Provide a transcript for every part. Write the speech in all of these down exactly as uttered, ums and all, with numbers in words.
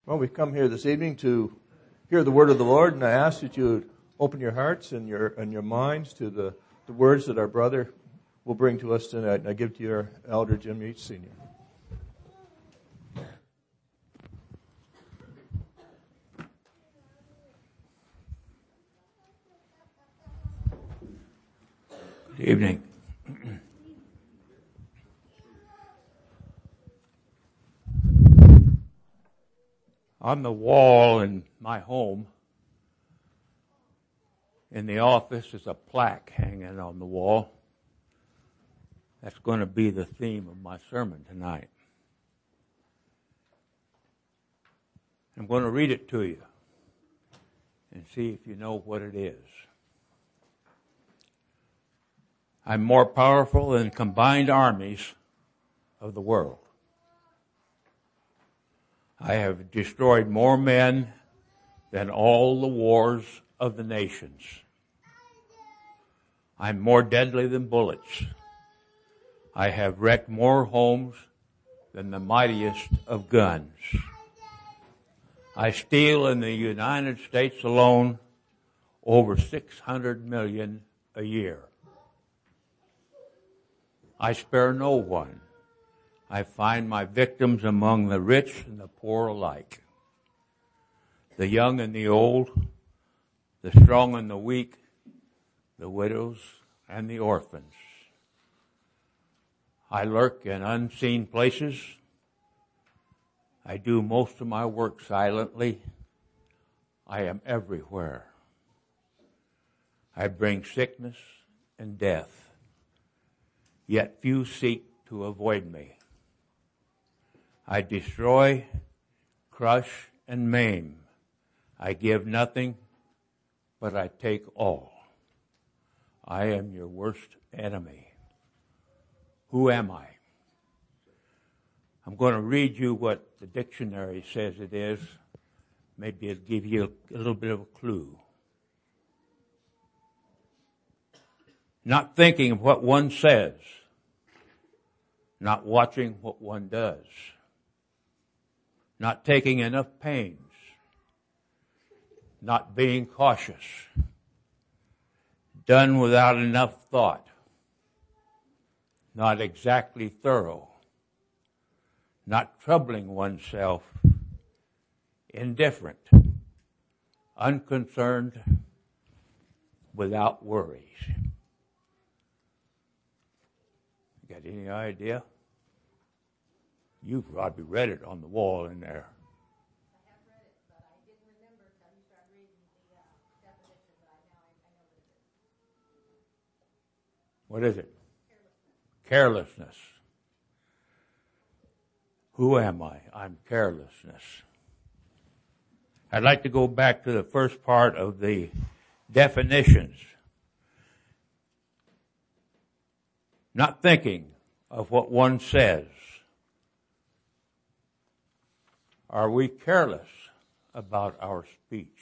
Well, we've come here this evening to hear the word of the Lord, and I ask that you would open your hearts and your and your minds to the, the words that our brother will bring to us tonight. And I give to your elder, Jim Yates, Senior Good evening. On the wall in my home, in the office, is a plaque hanging on the wall. That's going to be the theme of my sermon tonight. I'm going to read it to you and see if you know what it is. I'm more powerful than combined armies of the world. I have destroyed more men than all the wars of the nations. I'm more deadly than bullets. I have wrecked more homes than the mightiest of guns. I steal in the United States alone over six hundred million a year. I spare no one. I find my victims among the rich and the poor alike, the young and the old, the strong and the weak, the widows and the orphans. I lurk in unseen places. I do most of my work silently. I am everywhere. I bring sickness and death, yet few seek to avoid me. I destroy, crush, and maim. I give nothing, but I take all. I am your worst enemy. Who am I? I'm going to read you what the dictionary says it is. Maybe it'll give you a little bit of a clue. Not thinking of what one says. Not watching what one does. Not taking enough pains. Not being cautious. Done without enough thought. Not exactly thorough. Not troubling oneself. Indifferent. Unconcerned. Without worries. Got any idea? You've probably read it on the wall in there. I have read it, but I didn't remember until you started reading the uh, definition, but I now I, I know what it is. What is it? Carelessness. Carelessness. Who am I? I'm carelessness. I'd like to go back to the first part of the definitions. Not thinking of what one says. Are we careless about our speech?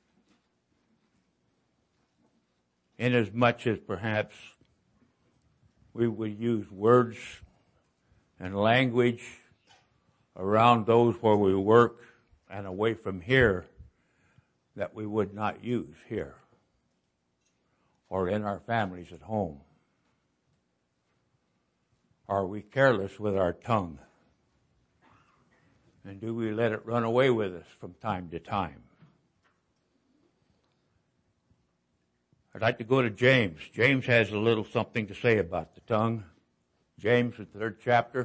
Inasmuch as perhaps we would use words and language around those where we work and away from here that we would not use here or in our families at home. Are we careless with our tongue? And do we let it run away with us from time to time? I'd like to go to James. James has a little something to say about the tongue. James, the third chapter.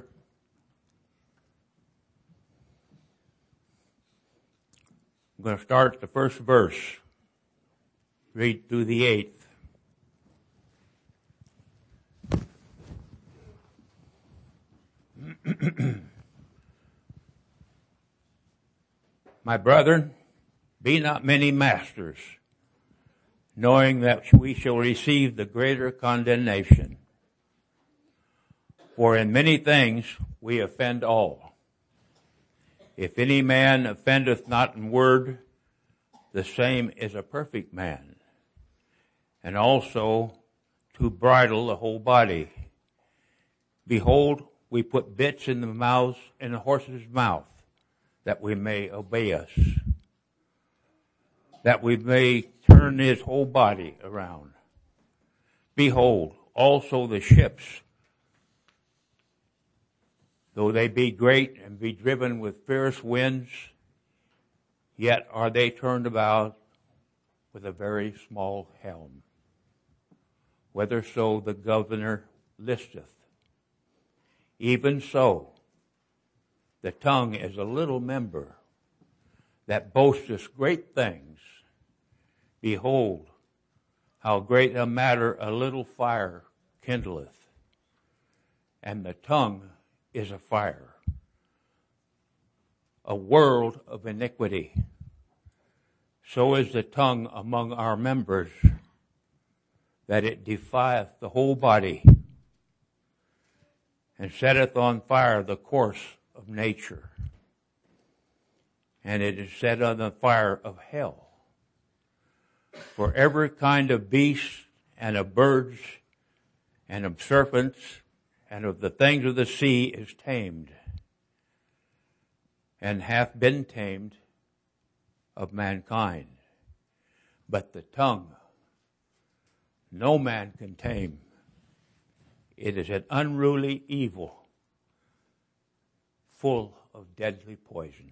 I'm going to start at the first verse. Read through the eighth. My brethren, be not many masters, knowing that we shall receive the greater condemnation. For in many things we offend all. If any man offendeth not in word, the same is a perfect man, and also to bridle the whole body. Behold, we put bits in the mouths in the horse's mouth, that we may obey us, that we may turn his whole body around. Behold, also the ships, though they be great and be driven with fierce winds, yet are they turned about with a very small helm, whitherso the governor listeth. Even so, the tongue is a little member that boasteth great things. Behold, how great a matter a little fire kindleth, and the tongue is a fire, a world of iniquity. So is the tongue among our members, that it defieth the whole body, and setteth on fire the course of nature, and it is set on the fire of hell. For every kind of beast, and of birds, and of serpents, and of the things of the sea is tamed, and hath been tamed of mankind. But the tongue no man can tame. It is an unruly evil, full of deadly poison.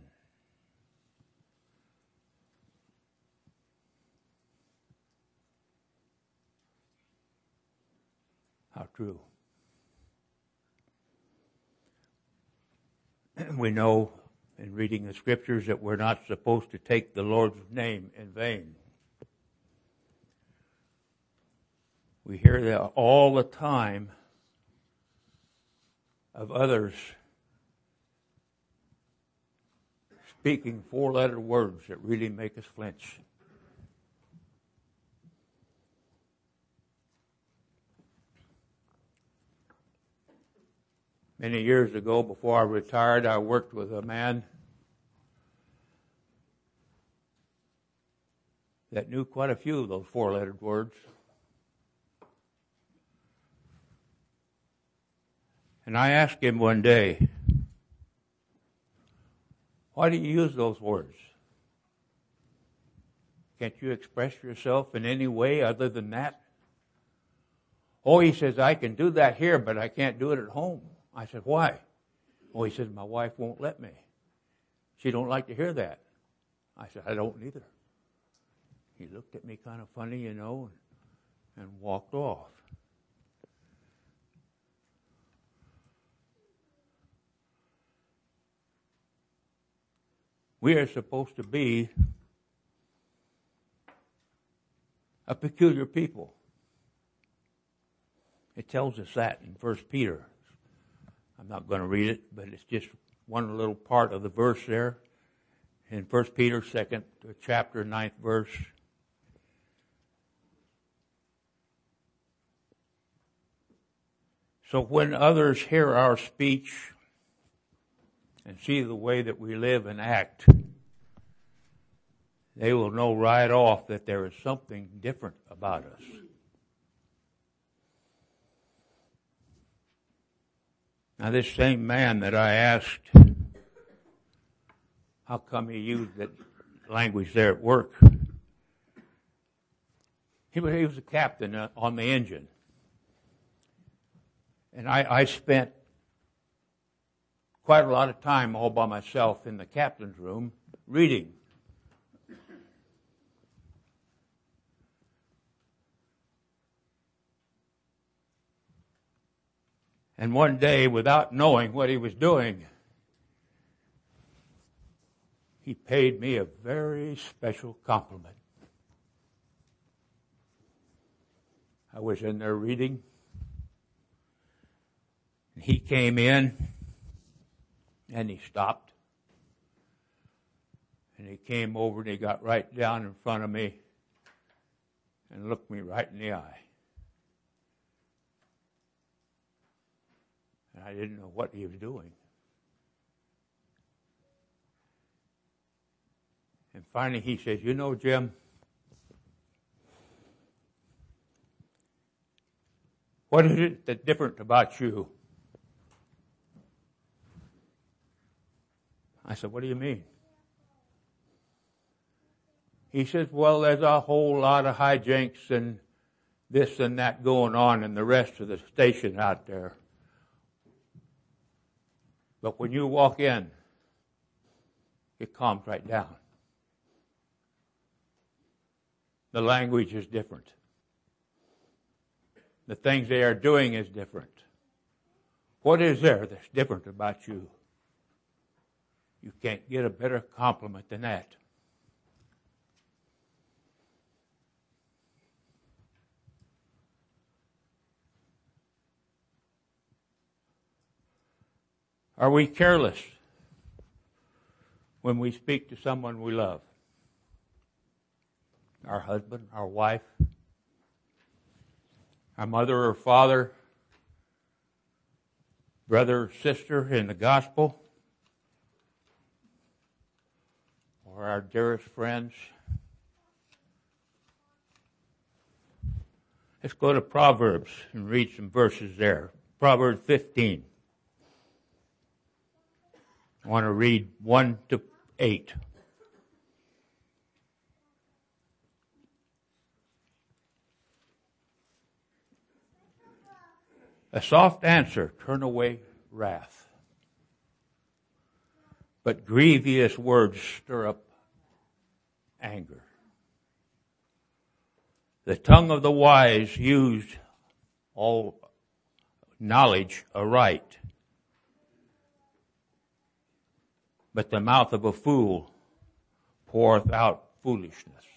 How true. We know in reading the scriptures that we're not supposed to take the Lord's name in vain. We hear that all the time of others speaking four-letter words that really make us flinch. Many years ago, before I retired, I worked with a man that knew quite a few of those four-lettered words. And I asked him one day, why do you use those words? Can't you express yourself in any way other than that? Oh, he says, I can do that here, but I can't do it at home. I said, why? Oh, he says, my wife won't let me. She don't like to hear that. I said, I don't either. He looked at me kind of funny, you know, and, and walked off. We are supposed to be a peculiar people. It tells us that in First Peter. I'm not going to read it, but it's just one little part of the verse there. In First Peter, second chapter, ninth verse. So when others hear our speech and see the way that we live and act, they will know right off that there is something different about us. Now, this same man that I asked, how come he used that language there at work? He was, he was a captain on the engine. And I, I spent quite a lot of time all by myself in the captain's room reading. And one day, without knowing what he was doing, he paid me a very special compliment. I was in there reading, and he came in, and he stopped, and he came over and he got right down in front of me and looked me right in the eye. And I didn't know what he was doing. And finally he says, you know, Jim, what is it that's different about you? I said, what do you mean? He says, well, there's a whole lot of hijinks and this and that going on in the rest of the station out there. But when you walk in, it calms right down. The language is different. The things they are doing is different. What is there that's different about you? You can't get a better compliment than that. Are we careless when we speak to someone we love? Our husband, our wife, our mother or father, brother or sister in the gospel, or our dearest friends. Let's go to Proverbs and read some verses there. Proverbs fifteen. I want to read one to eight. A soft answer turn away wrath, but grievous words stir up anger. The tongue of the wise used all knowledge aright, but the mouth of a fool poureth out foolishness.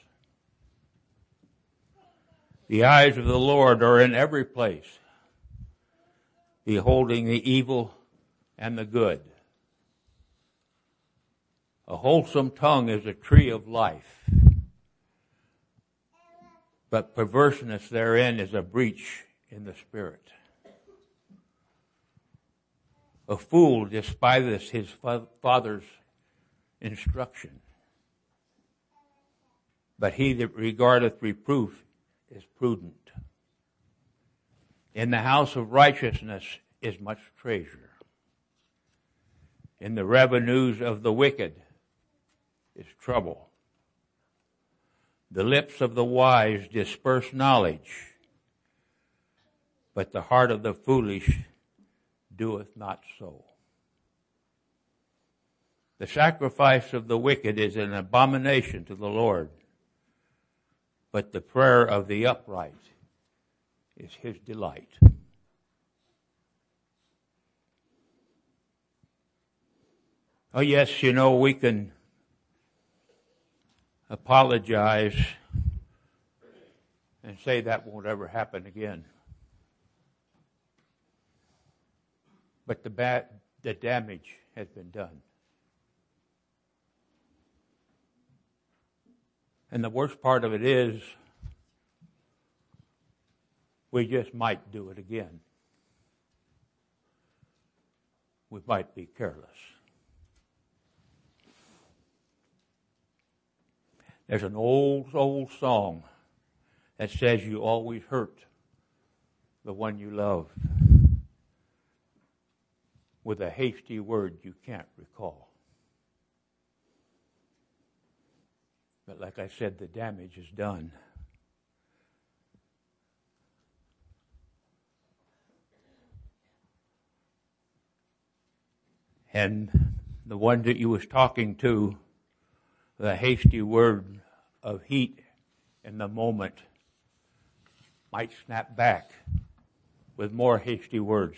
The eyes of the Lord are in every place, beholding the evil and the good. A wholesome tongue is a tree of life, but perverseness therein is a breach in the spirit. A fool despiseth his father's instruction, but he that regardeth reproof is prudent. In the house of righteousness is much treasure. In the revenues of the wicked is trouble. The lips of the wise disperse knowledge, but the heart of the foolish doeth not so. The sacrifice of the wicked is an abomination to the Lord, but the prayer of the upright is his delight. Oh yes, you know, we can apologize and say that won't ever happen again. But the bad, the damage has been done. And the worst part of it is, we just might do it again. We might be careless. There's an old, old song that says you always hurt the one you love with a hasty word you can't recall. But like I said, the damage is done. And the one that you was talking to, the hasty word of heat in the moment might snap back with more hasty words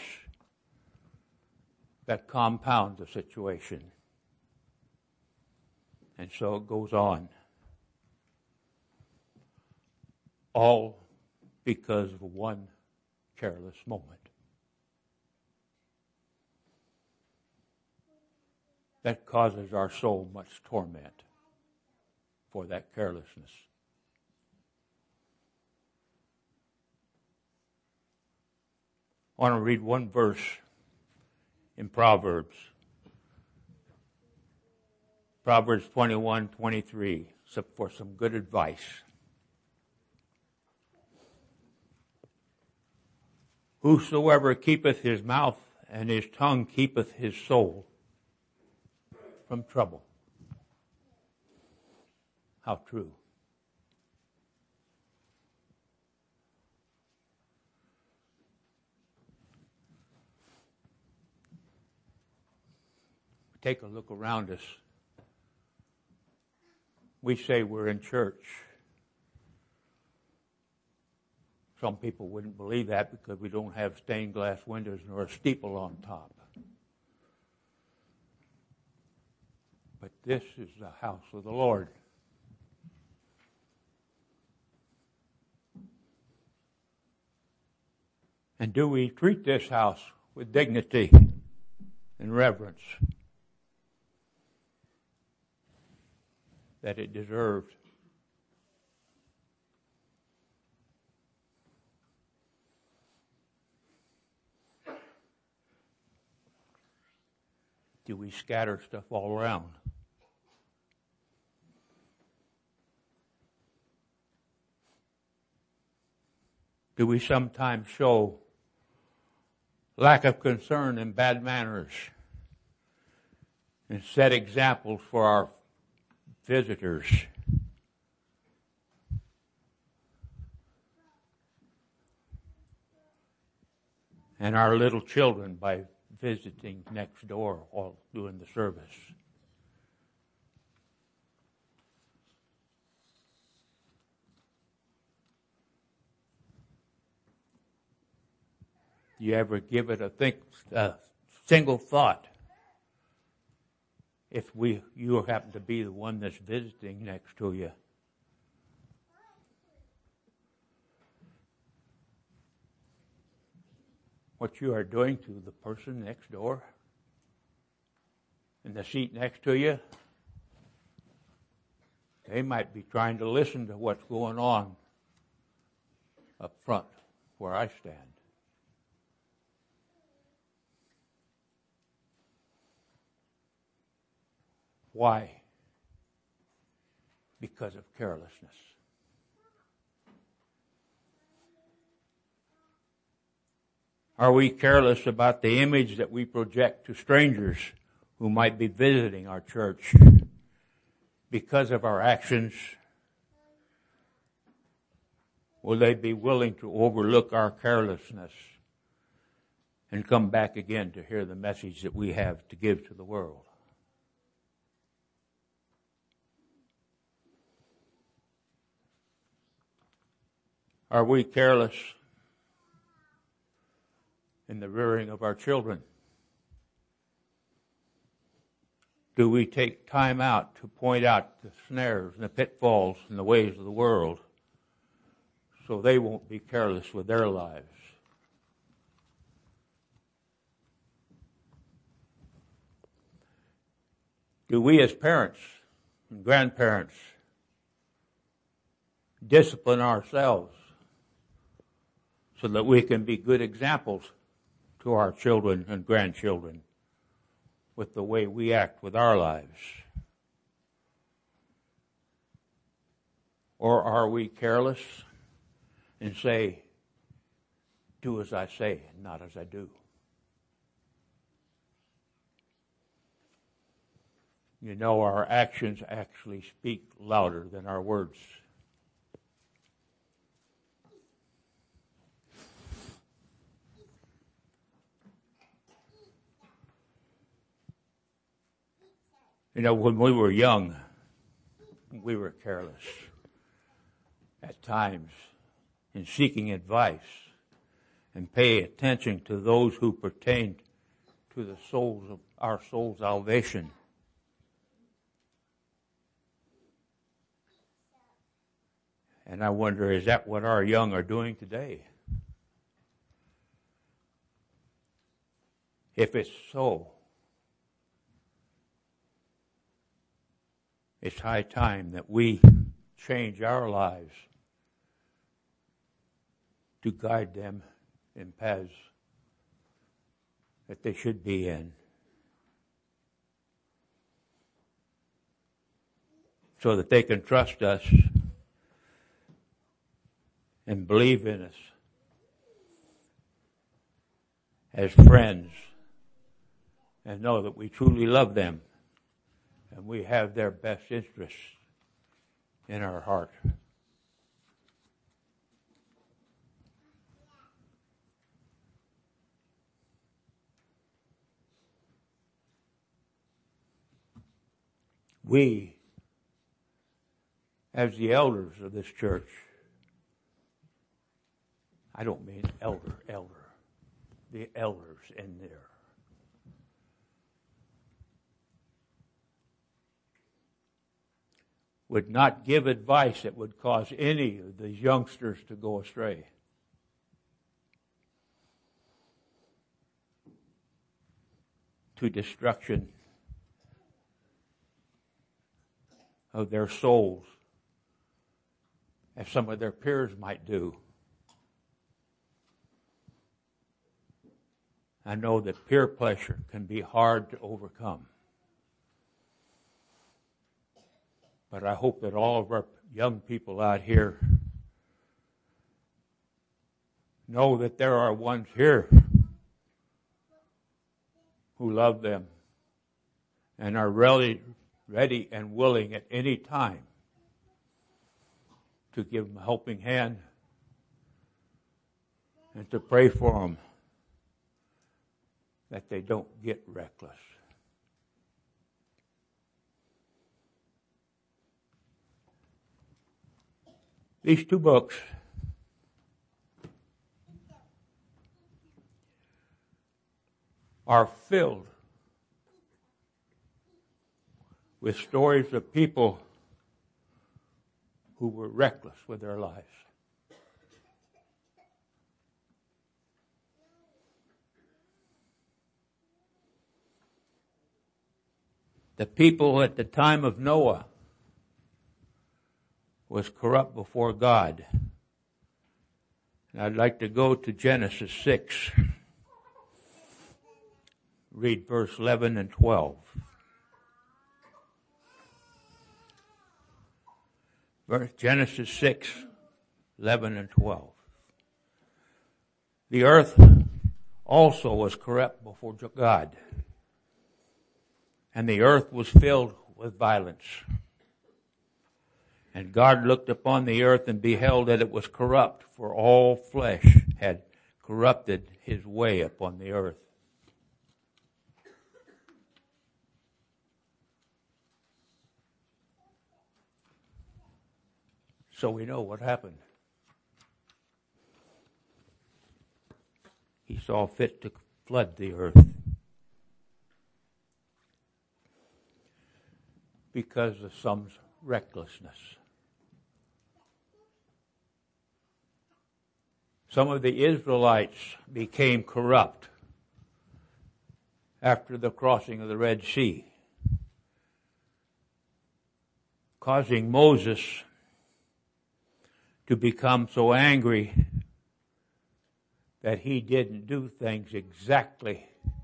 that compound the situation. And so it goes on. All because of one careless moment. That causes our soul much torment for that carelessness. I want to read one verse in Proverbs. Proverbs twenty-one twenty-three, for some good advice. Whosoever keepeth his mouth and his tongue keepeth his soul. from trouble. How true. Take a look around us. We say we're in church. Some people wouldn't believe that because we don't have stained glass windows nor a steeple on top. But this is the house of the Lord. And do we treat this house with dignity and reverence that it deserved? Do we scatter stuff all around? Do we sometimes show lack of concern and bad manners and set examples for our visitors? And our little children by visiting next door while doing the service? Do you ever give it a think, a single thought? If we, you happen to be the one that's visiting next to you, what you are doing to the person next door, in the seat next to you, they might be trying to listen to what's going on up front where I stand. Why? Because of carelessness. Are we careless about the image that we project to strangers who might be visiting our church because of our actions? Will they be willing to overlook our carelessness and come back again to hear the message that we have to give to the world? Are we careless in the rearing of our children? Do we take time out to point out the snares and the pitfalls and the ways of the world so they won't be careless with their lives? Do we as parents and grandparents discipline ourselves so that we can be good examples to our children and grandchildren with the way we act with our lives? Or are we careless and say, do as I say and not as I do? You know, our actions actually speak louder than our words. You know, when we were young, we were careless at times in seeking advice and pay attention to those who pertained to the souls of our soul salvation. And I wonder, is that what our young are doing today? If it's so, it's high time that we change our lives to guide them in paths that they should be in, so that they can trust us and believe in us as friends and know that we truly love them and we have their best interests in our heart. We, as the elders of this church, I don't mean elder, elder, the elders in there, would not give advice that would cause any of these youngsters to go astray. To destruction of their souls, as some of their peers might do. I know that peer pressure can be hard to overcome. But I hope that all of our young people out here know that there are ones here who love them and are really ready and willing at any time to give them a helping hand and to pray for them that they don't get reckless. These two books are filled with stories of people who were reckless with their lives. The people at the time of Noah was corrupt before God. And I'd like to go to Genesis six. Read verse eleven and twelve. Genesis six, eleven and twelve. The earth also was corrupt before God, and the earth was filled with violence. And God looked upon the earth and beheld that it was corrupt, for all flesh had corrupted his way upon the earth. So we know what happened. He saw fit to flood the earth because of some recklessness. Some of the Israelites became corrupt after the crossing of the Red Sea, causing Moses to become so angry that he didn't do things exactly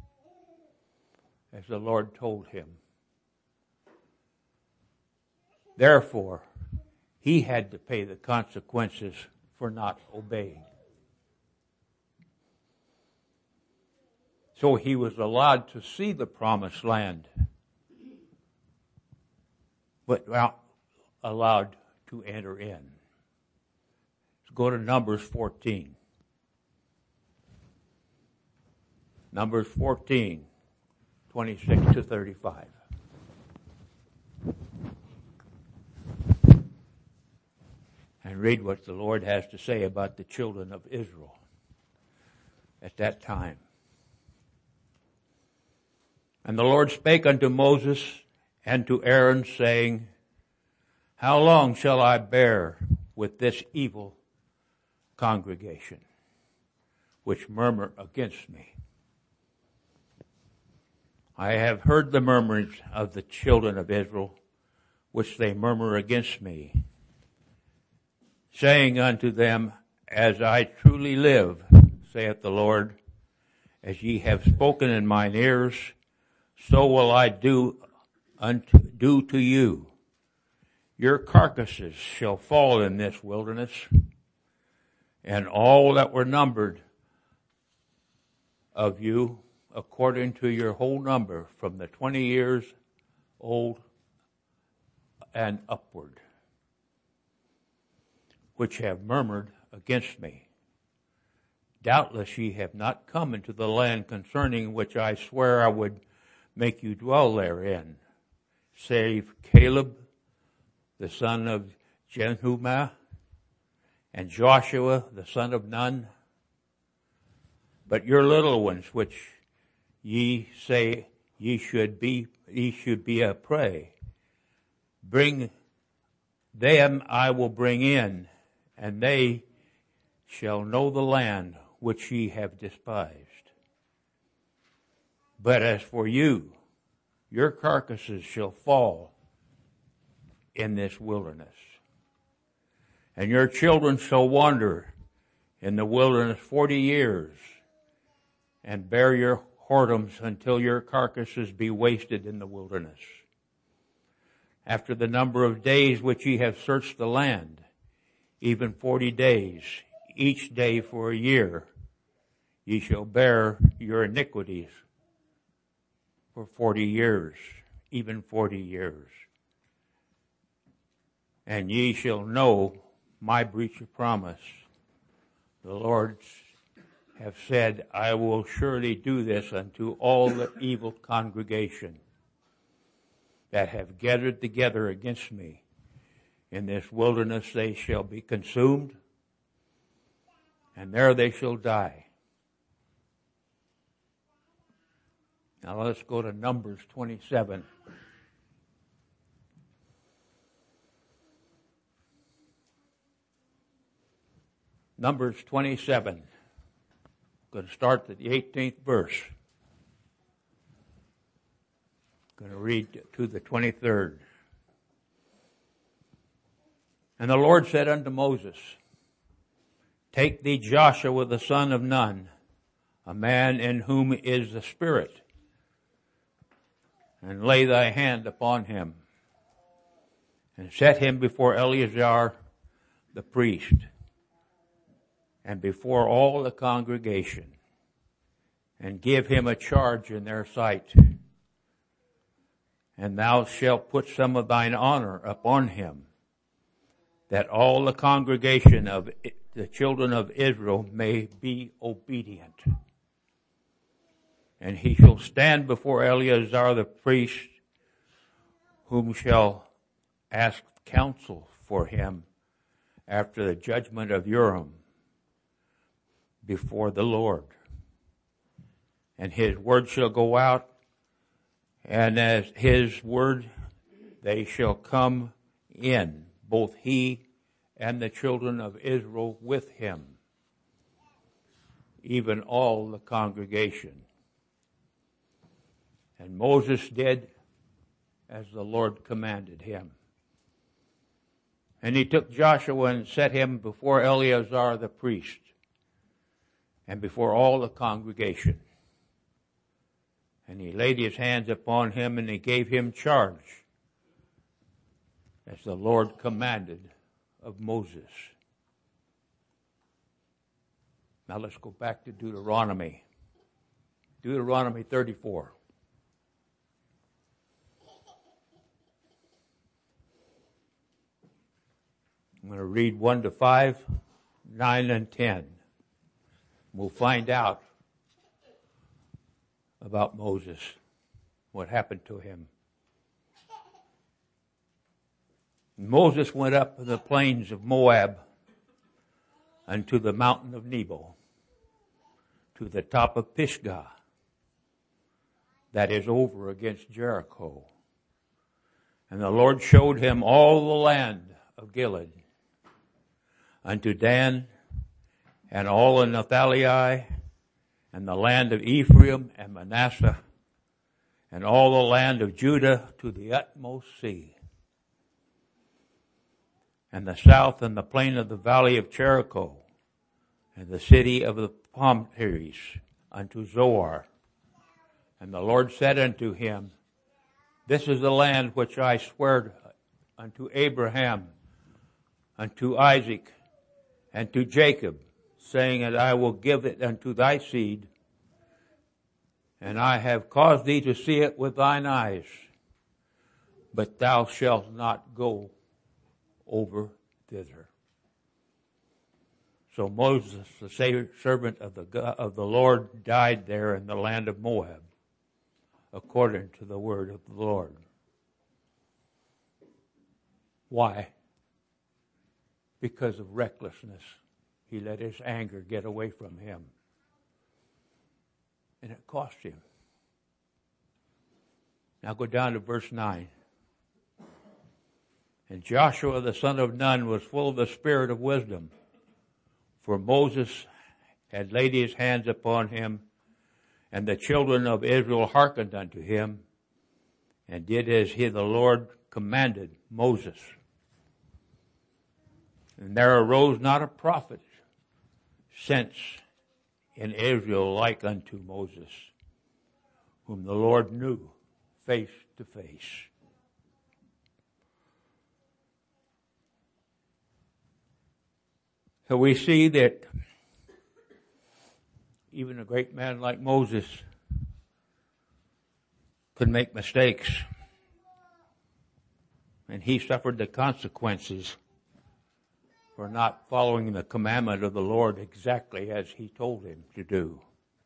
as the Lord told him. Therefore, he had to pay the consequences for not obeying. So he was allowed to see the promised land, but not allowed to enter in. Let's go to Numbers fourteen. Numbers fourteen, twenty-six to thirty-five. And read what the Lord has to say about the children of Israel at that time. And the Lord spake unto Moses and to Aaron, saying, How long shall I bear with this evil congregation, which murmur against me? I have heard the murmurings of the children of Israel, which they murmur against me, saying unto them, As I truly live, saith the Lord, as ye have spoken in mine ears, so will I do unto do to you. Your carcasses shall fall in this wilderness, and all that were numbered of you, according to your whole number, from the twenty years old and upward, which have murmured against me. Doubtless ye have not come into the land concerning which I swear I would make you dwell therein, save Caleb, the son of Jehumah, and Joshua, the son of Nun. But your little ones, which ye say ye should be, ye should be a prey, bring them I will bring in, and they shall know the land which ye have despised. But as for you, your carcasses shall fall in this wilderness, and your children shall wander in the wilderness forty years, and bear your whoredoms until your carcasses be wasted in the wilderness. After the number of days which ye have searched the land, even forty days, each day for a year, ye shall bear your iniquities for forty years, even forty years. And ye shall know my breach of promise. The Lord have said, I will surely do this unto all the evil congregation that have gathered together against me. In this wilderness they shall be consumed, and there they shall die. Now let's go to Numbers twenty-seven. Numbers twenty-seven. I'm going to start at the eighteenth verse. I'm going to read to the twenty-third. And the Lord said unto Moses, Take thee Joshua the son of Nun, a man in whom is the Spirit, and lay thy hand upon him, and set him before Eleazar the priest, and before all the congregation, and give him a charge in their sight. And thou shalt put some of thine honor upon him, that all the congregation of the children of Israel may be obedient. And he shall stand before Eleazar the priest, whom shall ask counsel for him after the judgment of Urim before the Lord. And his word shall go out, and as his word they shall come in, both he and the children of Israel with him, even all the congregation. And Moses did as the Lord commanded him. And he took Joshua and set him before Eleazar the priest, and before all the congregation. And he laid his hands upon him, and he gave him charge, as the Lord commanded of Moses. Now let's go back to Deuteronomy. Deuteronomy thirty-four. I'm going to read one to five, nine and ten. We'll find out about Moses, what happened to him. Moses went up the plains of Moab unto the mountain of Nebo, to the top of Pisgah, that is over against Jericho. And the Lord showed him all the land of Gilead, unto Dan, and all of Naphtali, and the land of Ephraim and Manasseh, and all the land of Judah to the utmost sea, and the south and the plain of the valley of Jericho, and the city of the palm trees unto Zoar. And the Lord said unto him, This is the land which I sware unto Abraham, unto Isaac, and to Jacob, saying that I will give it unto thy seed, and I have caused thee to see it with thine eyes, but thou shalt not go over thither. So Moses, the servant of the God, of the Lord, died there in the land of Moab, according to the word of the Lord. Why? Because of recklessness. He let his anger get away from him. And it cost him. Now go down to verse nine. And Joshua the son of Nun was full of the spirit of wisdom, for Moses had laid his hands upon him, and the children of Israel hearkened unto him, and did as he the Lord commanded Moses. And there arose not a prophet since in Israel like unto Moses, whom the Lord knew face to face. So we see that even a great man like Moses could make mistakes. And he suffered the consequences for not following the commandment of the Lord exactly as he told him to do.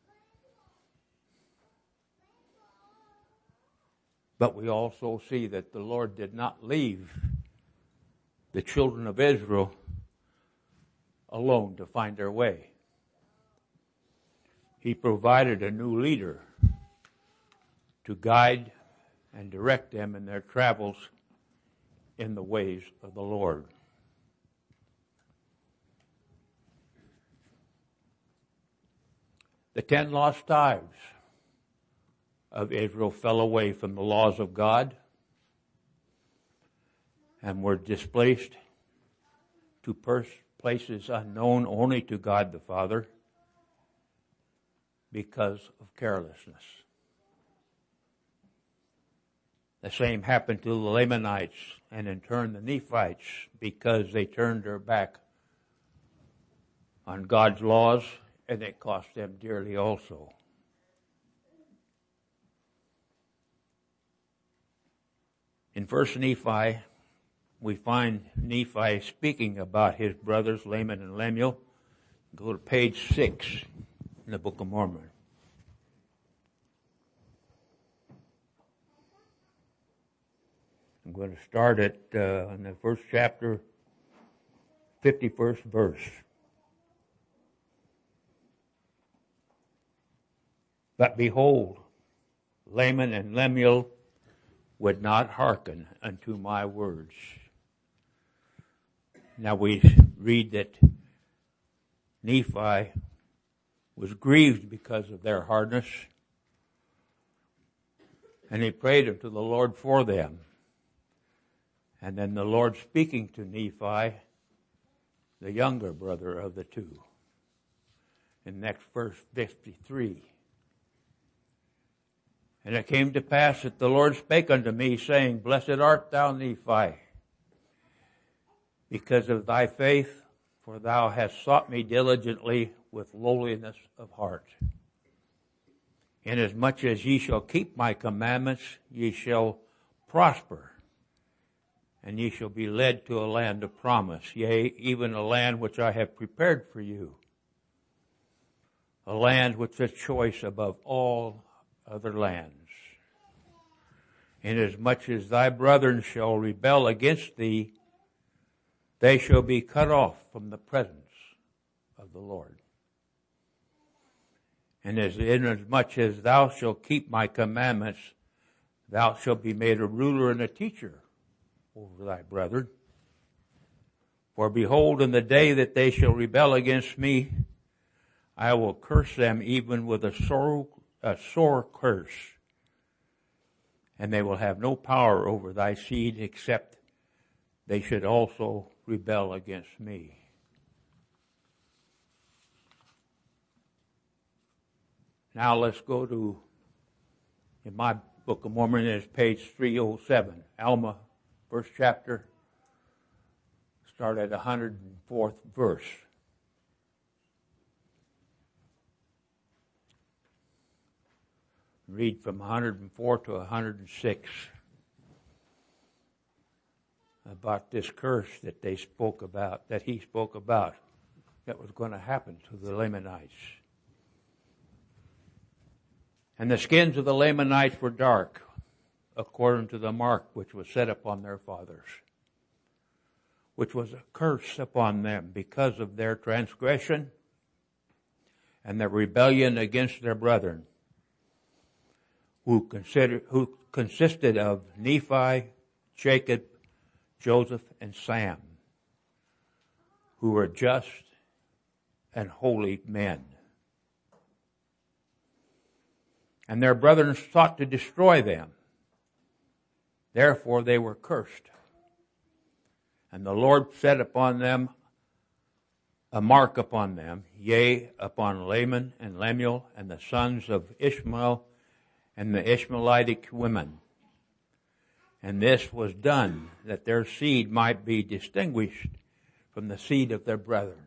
But we also see that the Lord did not leave the children of Israel alone to find their way. He provided a new leader to guide and direct them in their travels in the ways of the Lord. The ten lost tribes of Israel fell away from the laws of God and were displaced to pers- places unknown only to God the Father because of carelessness. The same happened to the Lamanites and in turn the Nephites because they turned their back on God's laws, and it cost them dearly also. In First Nephi, we find Nephi speaking about his brothers, Laman and Lemuel. Go to page six in the Book of Mormon. I'm going to start at uh, in the first chapter, fifty-first verse. But behold, Laman and Lemuel would not hearken unto my words. Now we read that Nephi was grieved because of their hardness, and he prayed unto the Lord for them. And then the Lord speaking to Nephi, the younger brother of the two, in next verse fifty-three. And it came to pass that the Lord spake unto me, saying, Blessed art thou, Nephi, because of thy faith, for thou hast sought me diligently with lowliness of heart. Inasmuch as ye shall keep my commandments, ye shall prosper, and ye shall be led to a land of promise, yea, even a land which I have prepared for you, a land which is choice above all other lands. Inasmuch as thy brethren shall rebel against thee, they shall be cut off from the presence of the Lord. And as inasmuch as thou shalt keep my commandments, thou shalt be made a ruler and a teacher over thy brethren. For behold, in the day that they shall rebel against me, I will curse them even with a sore, a sore curse. And they will have no power over thy seed, except they should also rebel against me. Now let's go to, in my Book of Mormon, it's page three oh seven. Alma, first chapter, start at one hundred fourth verse. Read from one hundred four to one hundred six. about this curse that they spoke about, that he spoke about, that was going to happen to the Lamanites. And the skins of the Lamanites were dark, according to the mark which was set upon their fathers, which was a curse upon them because of their transgression and their rebellion against their brethren, who consider, who consisted of Nephi, Jacob, Joseph, and Sam, who were just and holy men. And their brethren sought to destroy them. Therefore they were cursed. And the Lord set upon them a mark upon them, yea, upon Laman and Lemuel and the sons of Ishmael and the Ishmaelitic women. And this was done that their seed might be distinguished from the seed of their brethren.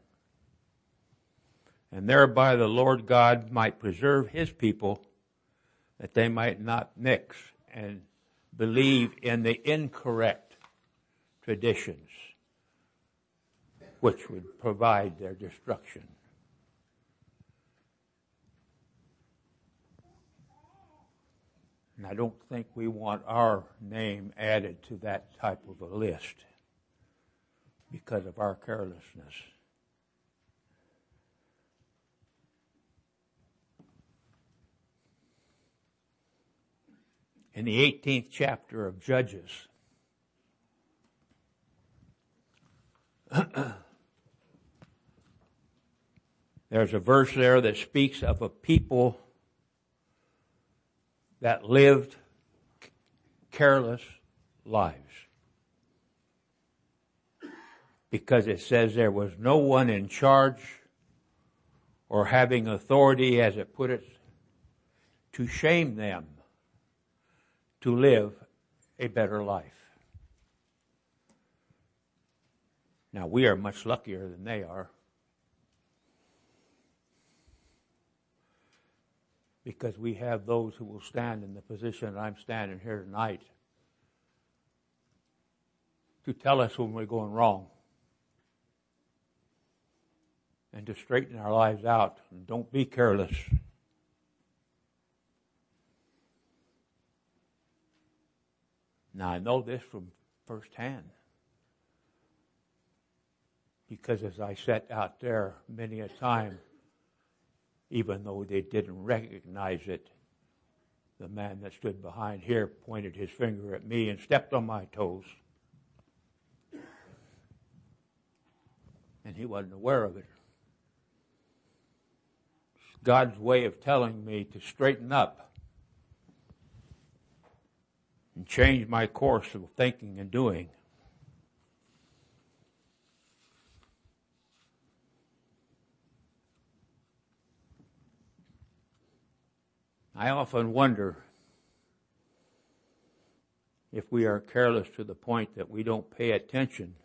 And thereby the Lord God might preserve his people, that they might not mix and believe in the incorrect traditions which would provide their destruction. And I don't think we want our name added to that type of a list because of our carelessness. In the eighteenth chapter of Judges, there's a verse there that speaks of a people that lived careless lives. Because it says there was no one in charge or having authority, as it put it, to shame them to live a better life. Now, we are much luckier than they are, because we have those who will stand in the position that I'm standing here tonight to tell us when we're going wrong and to straighten our lives out. And don't be careless. Now, I know this from firsthand, because as I sat out there many a time, even though they didn't recognize it, the man that stood behind here pointed his finger at me and stepped on my toes. And he wasn't aware of it. It's God's way of telling me to straighten up and change my course of thinking and doing. I often wonder if we are careless to the point that we don't pay attention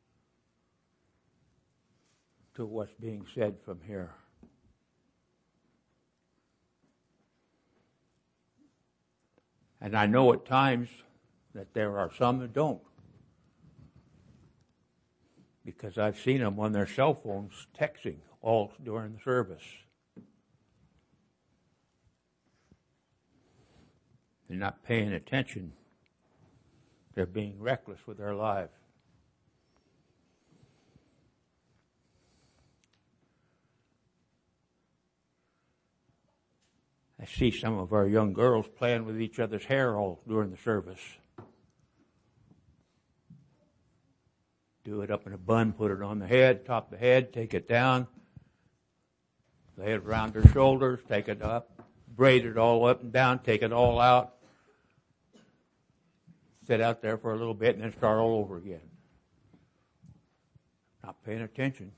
to what's being said from here. And I know at times that there are some that don't, because I've seen them on their cell phones texting all during the service. They're not paying attention. They're being reckless with their lives. I see some of our young girls playing with each other's hair all during the service. Do it up in a bun, put it on the head, top the head, take it down, lay it around their shoulders, take it up, braid it all up and down, take it all out, sit out there for a little bit, and then start all over again. Not paying attention.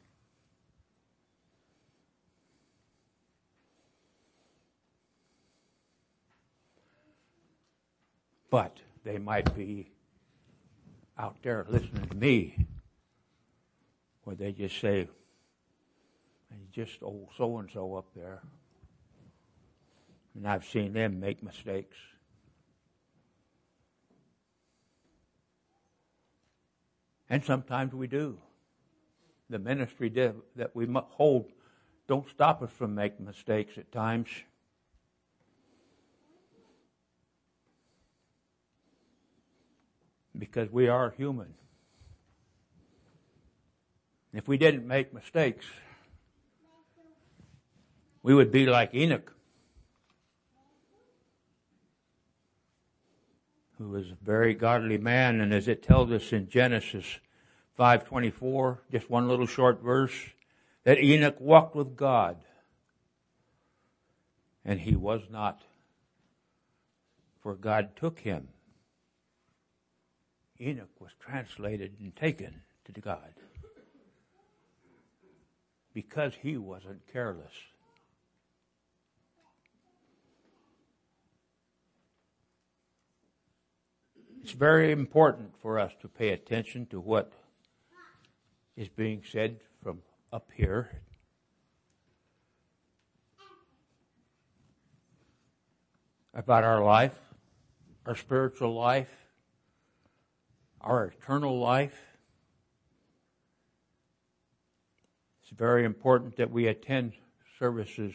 But they might be out there listening to me, where they just say, just old so-and-so up there. And I've seen them make mistakes. And sometimes we do. The ministry that we hold don't stop us from making mistakes at times. Because we are human. If we didn't make mistakes, we would be like Enoch, who was a very godly man, and as it tells us in Genesis five twenty-four, just one little short verse, that Enoch walked with God, and he was not, for God took him. Enoch was translated and taken to God because he wasn't careless. It's very important for us to pay attention to what is being said from up here. About our life, our spiritual life, our eternal life. It's very important that we attend services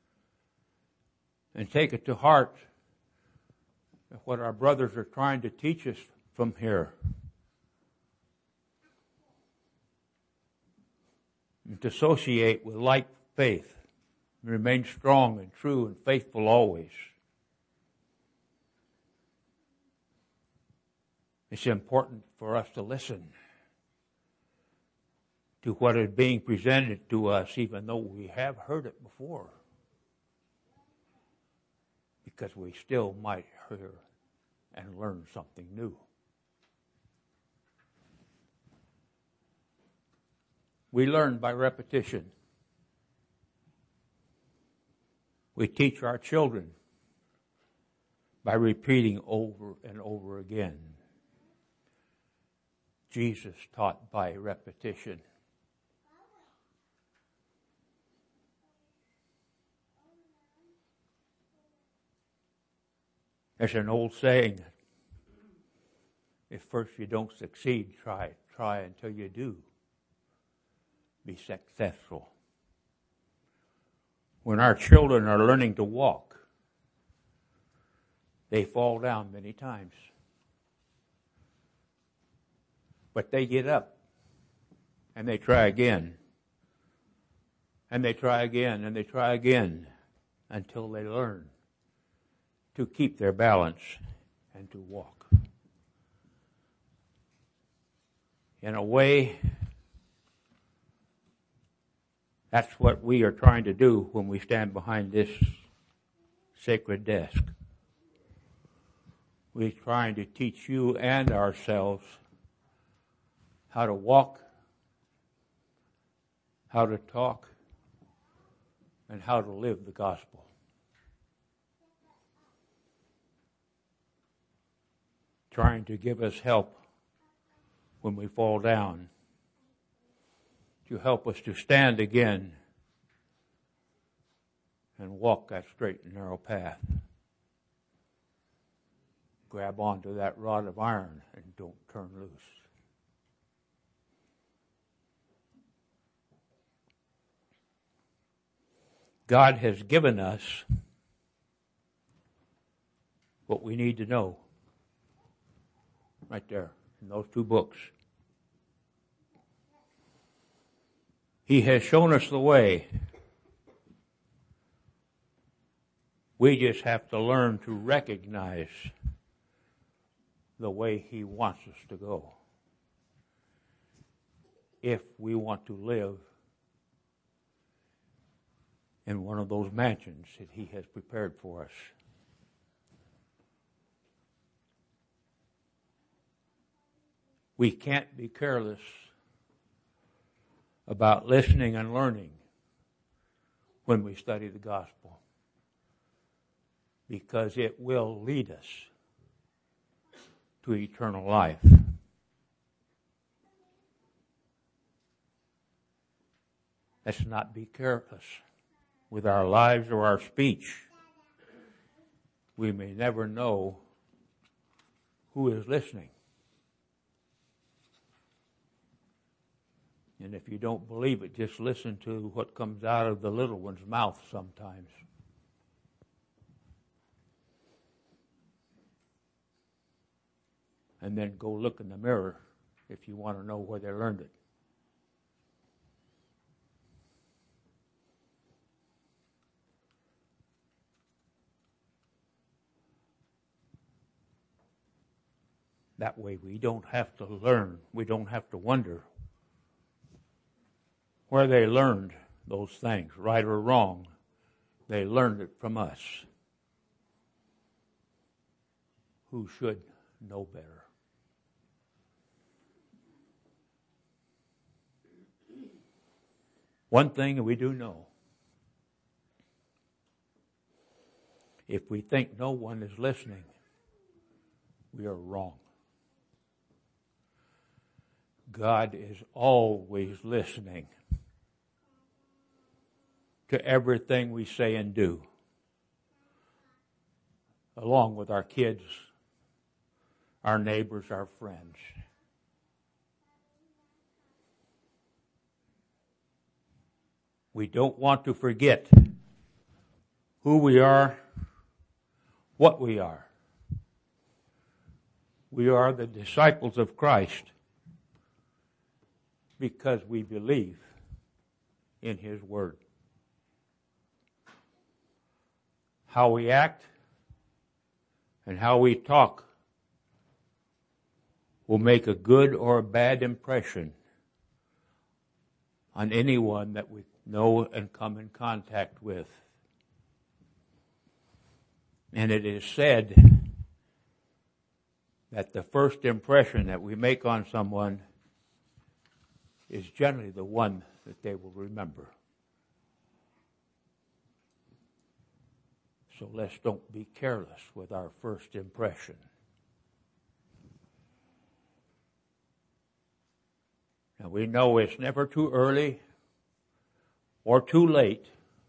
and take it to heart what our brothers are trying to teach us from here. And to associate with like faith, and remain strong and true and faithful always. It's important for us to listen to what is being presented to us, even though we have heard it before. Because we still might hear and learn something new. We learn by repetition. We teach our children by repeating over and over again. Jesus taught by repetition. There's an old saying, if first you don't succeed, try, try until you do be successful. When our children are learning to walk, they fall down many times. But they get up and they try again. And they try again and they try again until they learn to keep their balance and to walk. In a way, that's what we are trying to do when we stand behind this sacred desk. We're trying to teach you and ourselves how to walk, how to talk, and how to live the gospel. Trying to give us help when we fall down, to help us to stand again and walk that straight and narrow path. Grab onto that rod of iron and don't turn loose. God has given us what we need to know. Right there, in those two books. He has shown us the way. We just have to learn to recognize the way He wants us to go. If we want to live in one of those mansions that He has prepared for us. We can't be careless about listening and learning when we study the gospel, because it will lead us to eternal life. Let's not be careless with our lives or our speech. We may never know who is listening. And if you don't believe it, just listen to what comes out of the little one's mouth sometimes. And then go look in the mirror if you want to know where they learned it. That way we don't have to learn, we don't have to wonder where they learned those things, right or wrong. They learned it from us, who should know better. One thing we do know, if we think no one is listening, we are wrong. God is always listening to everything we say and do, along with our kids, our neighbors, our friends. We don't want to forget who we are, what we are. We are the disciples of Christ because we believe in His Word. How we act and how we talk will make a good or a bad impression on anyone that we know and come in contact with. And it is said that the first impression that we make on someone is generally the one that they will remember. So let's don't be careless with our first impression. Now we know it's never too early or too late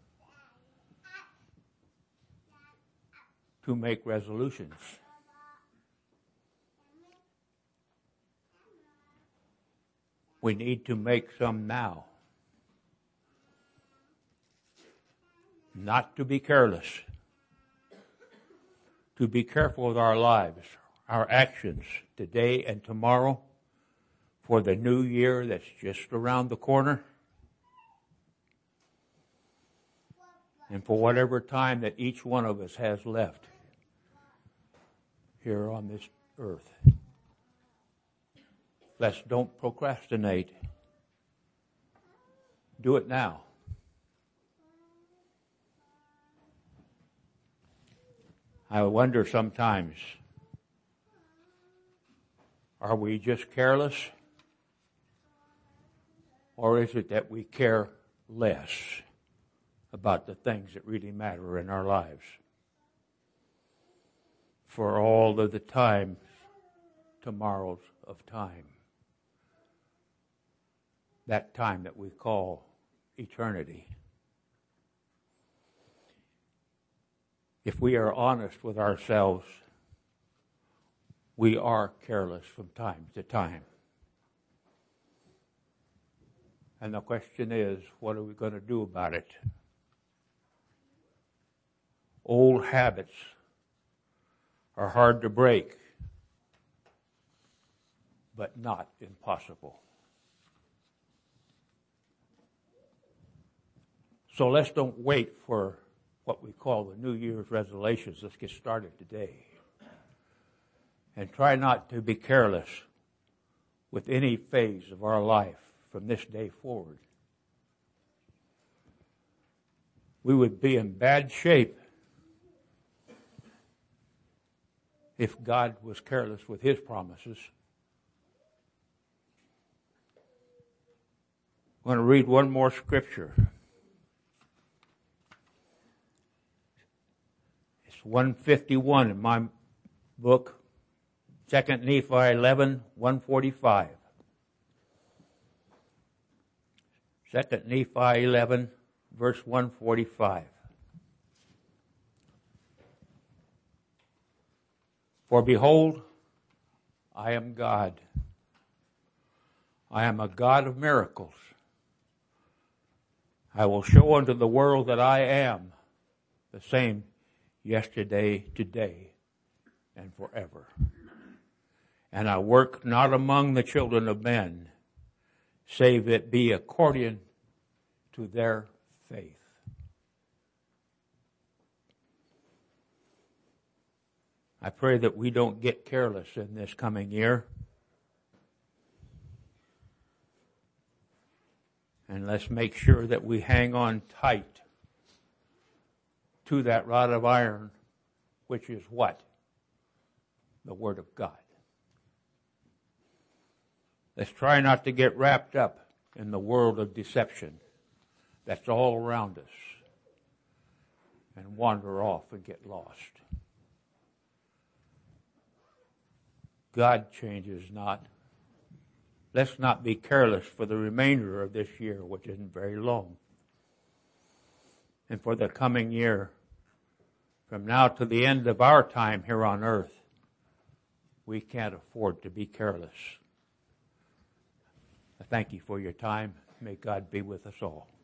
to make resolutions. We need to make some now. Not to be careless. To be careful with our lives, our actions today and tomorrow for the new year that's just around the corner. And for whatever time that each one of us has left here on this earth. Let's don't procrastinate. Do it now. I wonder sometimes, are we just careless? Or is it that we care less about the things that really matter in our lives? For all of the times, tomorrows of time. That time that we call eternity. If we are honest with ourselves, we are careless from time to time. And the question is, what are we going to do about it? Old habits are hard to break, but not impossible. So let's don't wait for what we call the New Year's resolutions. Let's get started today. And try not to be careless with any phase of our life from this day forward. We would be in bad shape if God was careless with His promises. I'm going to read one more scripture. one fifty-one in my book, Second Nephi eleven, one forty-five. Second Nephi eleven, verse one forty-five. For behold, I am God. I am a God of miracles. I will show unto the world that I am the same yesterday, today, and forever. And I work not among the children of men, save it be according to their faith. I pray that we don't get careless in this coming year. And let's make sure that we hang on tight to that rod of iron, which is what? The Word of God. Let's try not to get wrapped up in the world of deception that's all around us and wander off and get lost. God changes not. Let's not be careless for the remainder of this year, which isn't very long. And for the coming year, from now to the end of our time here on earth, we can't afford to be careless. I thank you for your time. May God be with us all.